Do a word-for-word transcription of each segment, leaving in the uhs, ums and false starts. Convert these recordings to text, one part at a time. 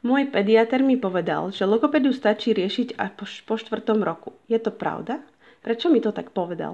Môj pediater mi povedal, že logopédiu stačí riešiť až po, po štvrtom roku. Je to pravda? Prečo mi to tak povedal?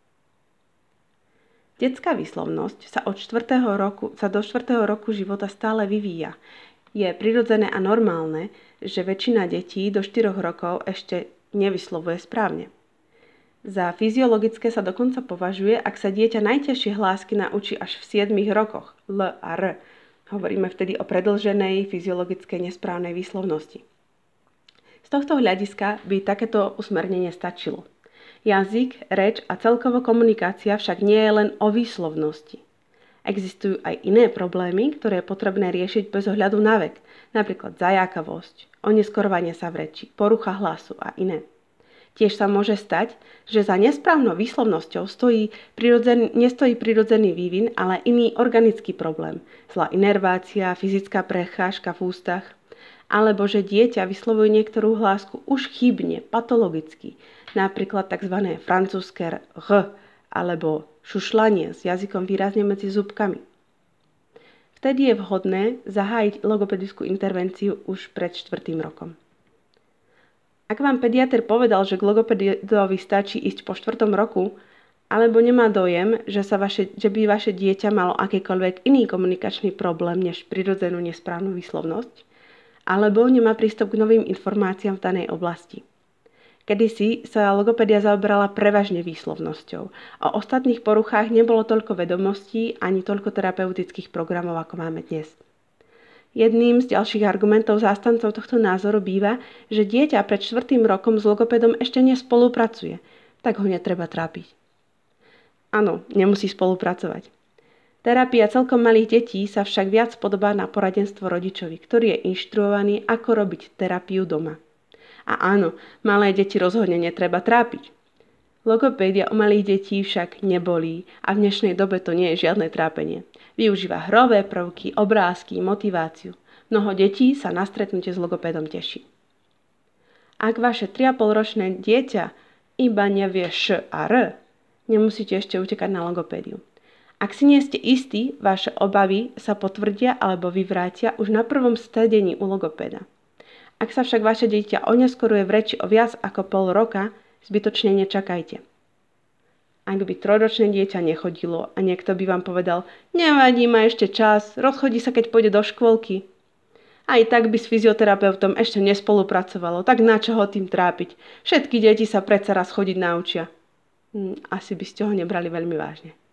Detská výslovnosť sa od štvrtého roku, sa do štvrtého roku života stále vyvíja. Je prirodzené a normálne, že väčšina detí do štyroch rokov ešte nevyslovuje správne. Za fyziologické sa dokonca považuje, ak sa dieťa najťažšie hlásky naučí až v siedmich rokoch, L a R. Hovoríme vtedy o predĺženej fyziologickej nesprávnej výslovnosti. Z tohto hľadiska by takéto usmernenie stačilo. Jazyk, reč a celkovo komunikácia však nie je len o výslovnosti. Existujú aj iné problémy, ktoré je potrebné riešiť bez ohľadu na vek, napríklad zajakavosť, oneskorovanie sa v reči, porucha hlasu a iné. Tiež sa môže stať, že za nesprávnou výslovnosťou stojí prirodzený, nestojí prirodzený vývin, ale iný organický problém, zlá inervácia, fyzická prechážka v ústach, alebo že dieťa vyslovuje niektorú hlásku už chybne, patologicky, napríklad tzv. Francúzske R alebo šušlanie s jazykom výrazne medzi zubkami. Vtedy je vhodné zahájiť logopedickú intervenciu už pred štvrtým rokom. Ak vám pediater povedal, že k logopedovi stačí ísť po štvrtom roku, alebo nemá dojem, že, sa vaše, že by vaše dieťa malo akýkoľvek iný komunikačný problém než prirodzenú nesprávnu výslovnosť, alebo nemá prístup k novým informáciám v danej oblasti. Kedysi sa logopedia zaoberala prevažne výslovnosťou. O ostatných poruchách nebolo toľko vedomostí ani toľko terapeutických programov, ako máme dnes. Jedným z ďalších argumentov zástancov tohto názoru býva, že dieťa pred štvrtým rokom s logopedom ešte nespolupracuje, tak ho netreba trápiť. Áno, nemusí spolupracovať. Terapia celkom malých detí sa však viac podobá na poradenstvo rodičovi, ktorý je inštruovaný, ako robiť terapiu doma. A áno, malé deti rozhodne netreba trápiť. Logopédia u malých detí však nebolí a v dnešnej dobe to nie je žiadne trápenie. Využíva hrové prvky, obrázky, motiváciu. Mnoho detí sa na stretnutie s logopédom teší. Ak vaše tri a pol ročné dieťa iba nevie š a r, nemusíte ešte utekať na logopédiu. Ak si nie ste istí, vaše obavy sa potvrdia alebo vyvrátia už na prvom stredení u logopéda. Ak sa však vaše dieťa oneskoruje v reči o viac ako pol roka, zbytočne nečakajte. Ak by trojročné dieťa nechodilo a niekto by vám povedal, nevadí, má ešte čas, rozchodí sa, keď pôjde do škôlky. Aj tak by s fyzioterapeutom ešte nespolupracovalo, tak na čo ho tým trápiť? Všetky deti sa predsa raz chodiť naučia. Hm, asi by ste ho nebrali veľmi vážne.